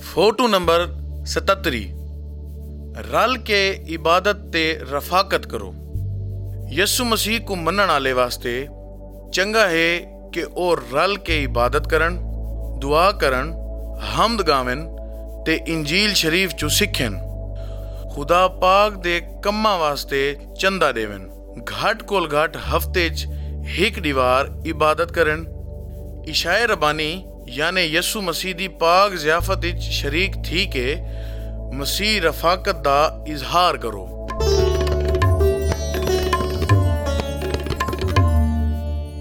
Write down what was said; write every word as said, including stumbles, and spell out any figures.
Photo number सतहत्तरी। रल के इबादत ते रफाकत करो। यसु मसीह को मनण आले वास्ते चंगा है कि ओ रल के इबादत करन, दुआ करन, हमद गावन ते इंजील शरीफ चो सिखन। खुदा पाक दे कम्मा वास्ते चंदा देवन। घट कोल घट हफ्ते च हिक दीवार इबादत करन। इशाए रबानी यानी यसु मसीह दी पाक ज़ियाफत विच शरीक थी के मसीह रफाकत दा इजहार करो।